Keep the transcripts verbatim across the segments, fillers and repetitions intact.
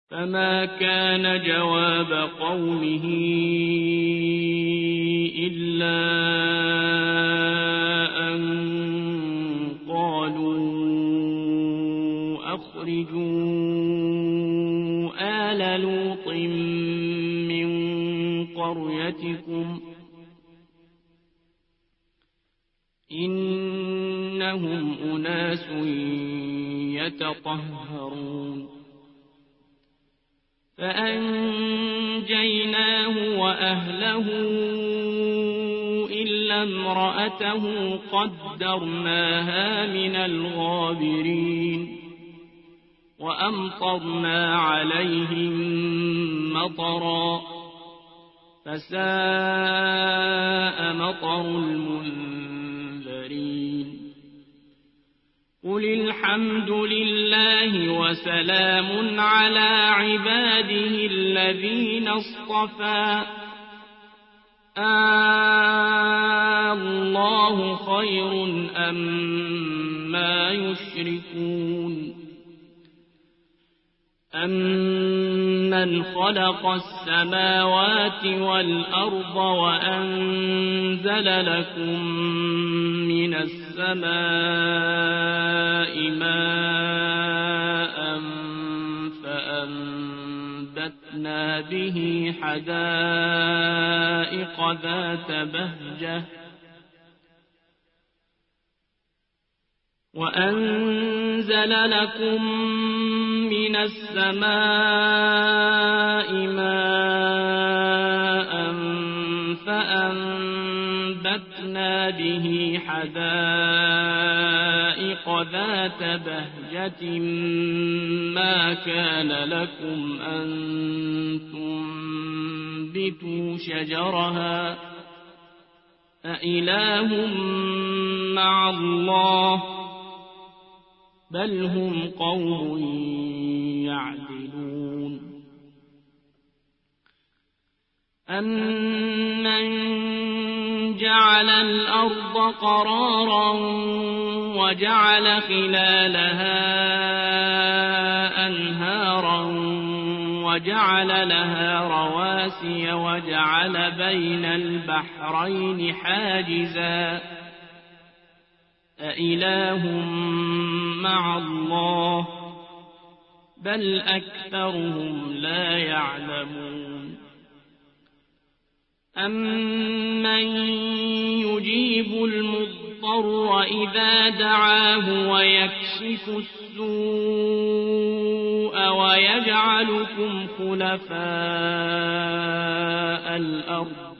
فما كان جواب قومه إلا أن قالوا أخرجوا آل لوط من قريتكم إنهم أناس يتطهرون فأنجيناه وأهله إلا امرأته قدرناها من الغابرين وأمطرنا عليهم مطرا فساء مطر المنذرين قل الحمد لله وسلام على عباده الذين اصطفى الله خير أما يشركون أمن خلق السماوات والأرض وأنزل لكم من السماء ماء فأنبتنا به حدائق ذات بهجة وأنزل لكم من السماء ماء فأنبتنا به حدائق ذات بهجة ما كان لكم أن تنبتوا شجرها أإله مع الله بل هم قوم يعدلون أمن جعل الأرض قرارا وجعل خلالها أنهارا وجعل لها رواسي وجعل بين البحرين حاجزا أإله مع الله بل أكثرهم لا يعلمون أمن يجيب المضطر إذا دعاه ويكشف السوء ويجعلكم خلفاء الأرض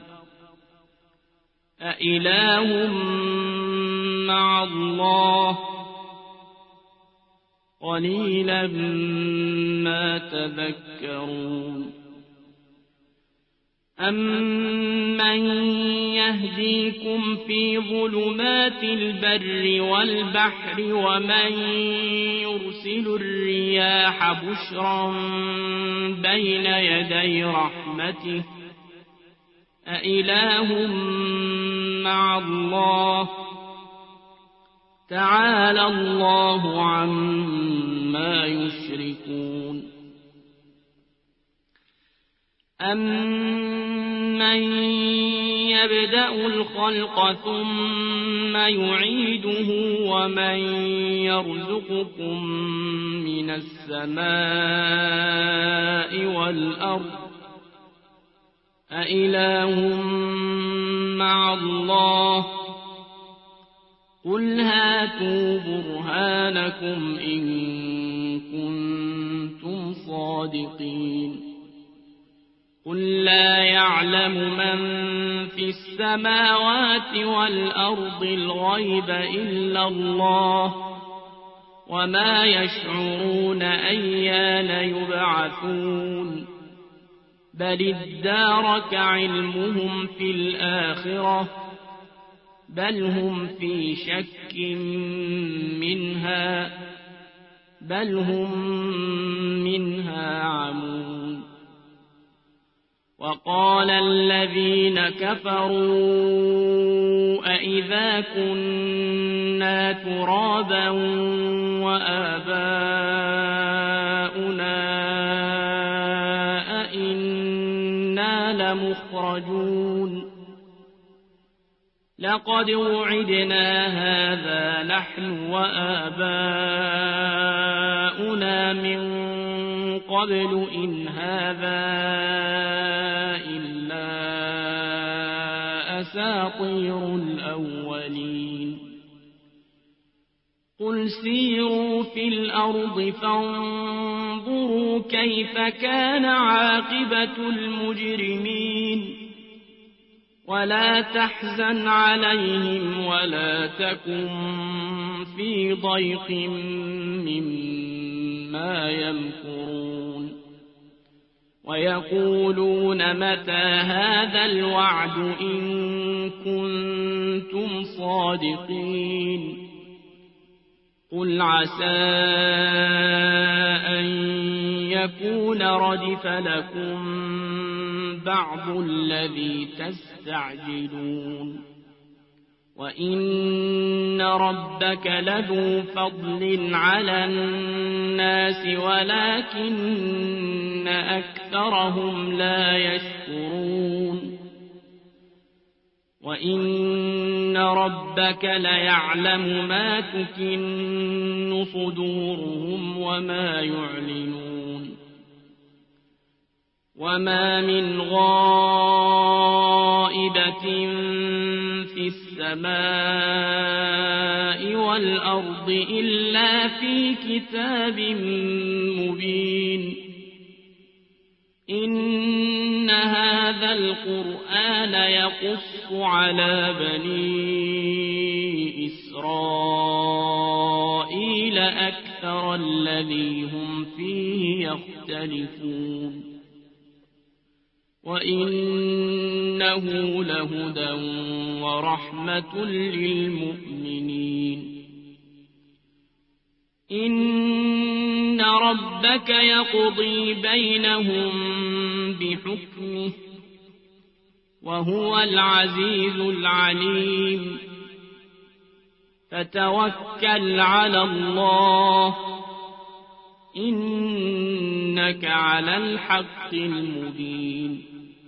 أإله مع الله قليلا ما تذكرون أمن يهديكم في ظلمات البر والبحر ومن يرسل الرياح بشرا بين يدي رحمته أإله مع الله تعالى الله عما يشركون أمن يبدأ الخلق ثم يعيده ومن يرزقكم من السماء والأرض أإله مع الله قل هاتوا برهانكم إن كنتم صادقين قل لا يعلم من في السماوات والأرض الغيب إلا الله وما يشعرون أيان يبعثون بل ادارك علمهم في الآخرة بل هم في شك منها بل هم منها عمون وقال الذين كفروا أئذا كنا ترابا وآباؤنا إنا لمخرجون لقد وعدنا هذا نحن وآباؤنا من قبل إن هذا إلا أساطير الأولين قل سيروا في الأرض فانظروا كيف كان عاقبة المجرمين ولا تحزن عليهم ولا تكن في ضيق مما يمكرون ويقولون متى هذا الوعد إن كنتم صادقين قل عسى أن يكون ردف لكم بعض الذي تستعجلون وإن ربك لذو فضل على الناس ولكن أكثرهم لا يشكرون وإن ربك ليعلم ما تكن صدورهم وما يعلنون وما من غائبة في السماء والأرض إلا في كتاب مبين إن هذا القرآن يقص على بني إسرائيل أكثر الذي هم فيه يختلفون وإنه لهدى ورحمة للمؤمنين إن ربك يقضي بينهم بحكمه وهو العزيز العليم فتوكل على الله إنك على الحق المبين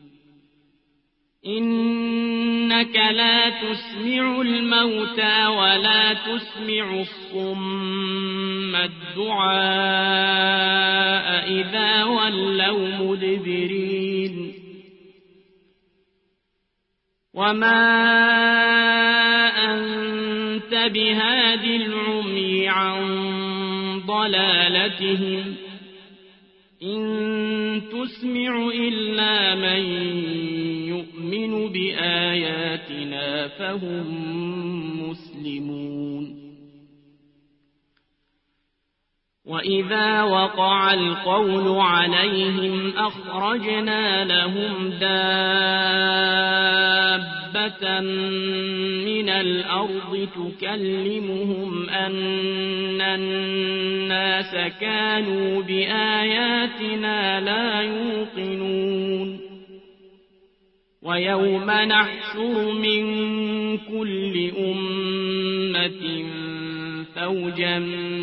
إنك لا تسمع الموتى ولا تسمع الصم الدعاء إذا ولوا مدبرين وما أنت بهاد العمي عن ضلالتهم إن تسمع إلا من يؤمن بآياتنا فهم مسلمون وإذا وقع القول عليهم أخرجنا لهم دابة من الأرض تكلمهم أن الناس كانوا بآياتنا لا يوقنون ويوم نحشر من كل أمة فوجا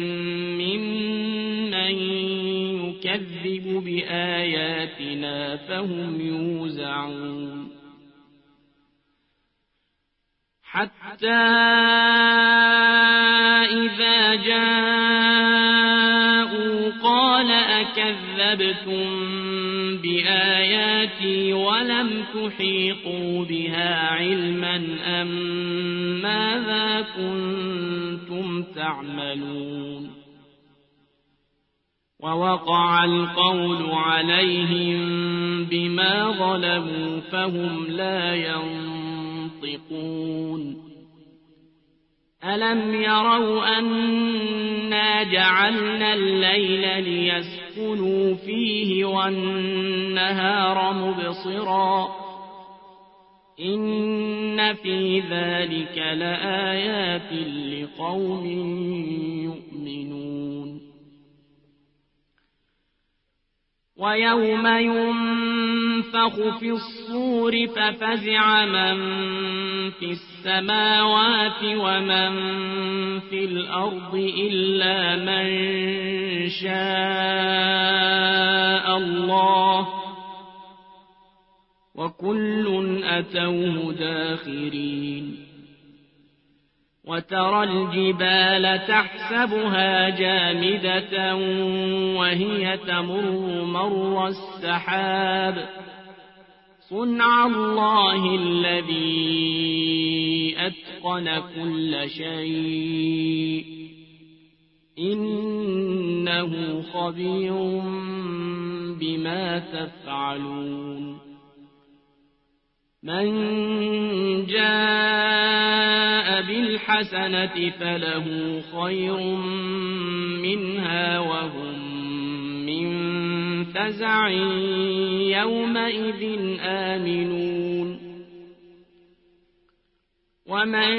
ممن يكذب بآياتنا فهم يوزعون حتى إذا جاءوا قال أكذبتم بآياتي ولم تحيطوا بها علما أم ماذا كنتم تعملون ووقع القول عليهم بما ظلموا فهم لا ينطقون ألم يروا أنا جعلنا الليل ليسكنوا فيه والنهار مبصرا إن في ذلك لآيات لقوم يؤمنون ويوم ينفخ في الصور ففزع من في السماوات ومن في الأرض إلا من شاء الله وكل أتوه داخرين وترى الجبال تحسبها جامدة وهي تمر مر السحاب صنع الله الذي أتقن كل شيء إنه خبير بما تفعلون من جاء بالحسنة فله خير منها وهم من فزع يومئذ آمنون ومن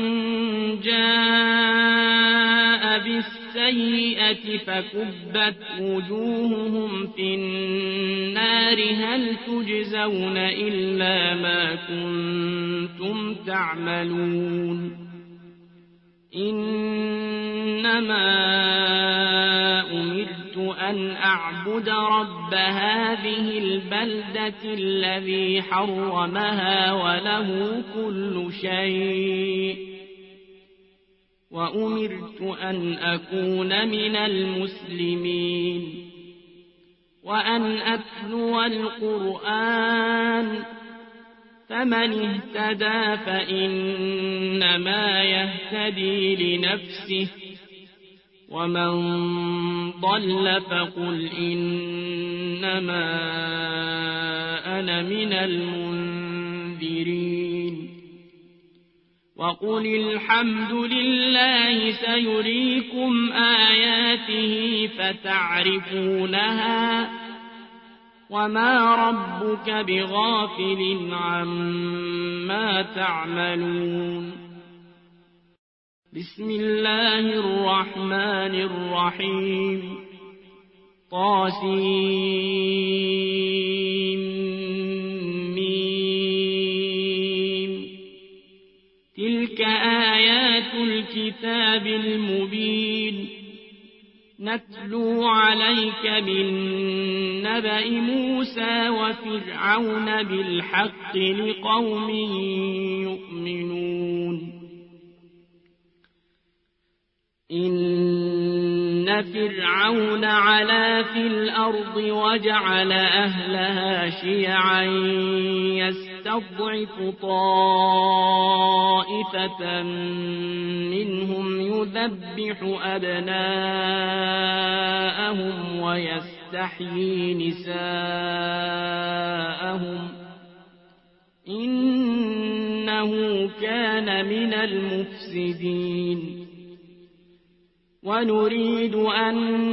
جاء بالسيئة فكبت وجوههم في النار هل تجزون إلا ما كنتم تعملون إنما أمرت أن أعبد رب هذه البلدة الذي حرمها وله كل شيء وأمرت أن أكون من المسلمين وأن أتلو القرآن فمن اهتدى فإنما يهتدي لنفسه ومن ضل فقل إنما أنا من المنذرين وقل الحمد لله سيريكم آياته فتعرفونها وما ربك بغافل عما تعملون بسم الله الرحمن الرحيم طاسيم تلك آيات الكتاب المبين نتلو عليك من نبأ موسى وفرعون بالحق لقوم يؤمنون إن فرعون علا في الأرض وجعل أهلها شيعا يستضعف طائفة منهم يذبح أبناءهم ويستحيي نساءهم إنه كان من المفسدين ونريد أن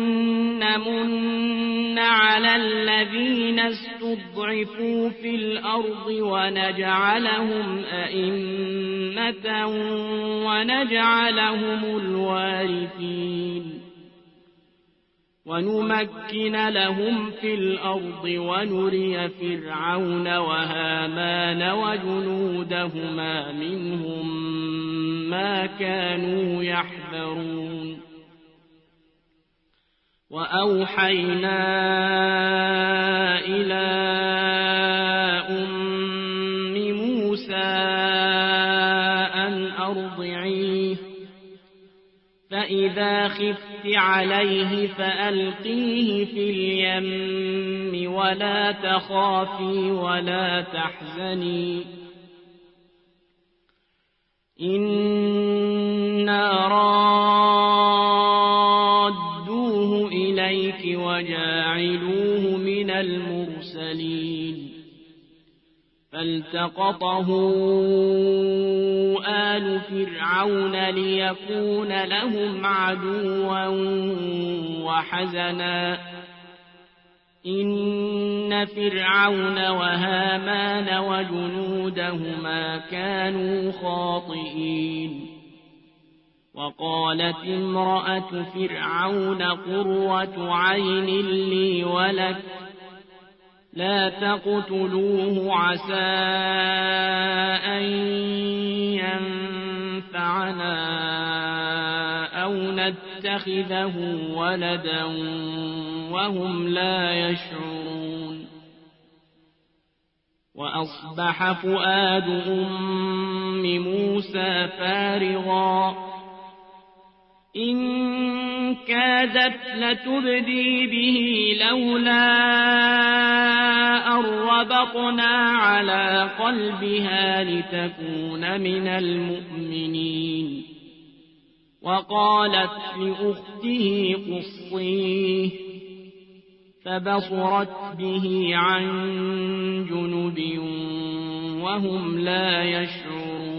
نمن على الذين استضعفوا في الأرض ونجعلهم أئمة ونجعلهم الوارثين ونمكن لهم في الأرض ونري فرعون وهامان وجنودهما منهم ما كانوا يحذرون وأوحينا إلى أم موسى أن أرضعيه فإذا خفت عليه فألقيه في اليم ولا تخافي ولا تحزني إنا رادوه إليك وجاعلوه من المرسلين فالتقطه آل فرعون ليكون لهم عدوا وحزنا إن فرعون وهامان وجنودهما كانوا خاطئين وقالت امرأة فرعون قرة عين لي ولك لا تقتلوه عسى أن ينفعنا أو نتخذه ولدا وهم لا يشعرون وأصبح فؤاد أم موسى فارغا إن كادت لتبدي به لولا أن ربطنا على قلبها لتكون من المؤمنين وقالت لأخته قصيه فبصرت به عن جنب وهم لا يشعرون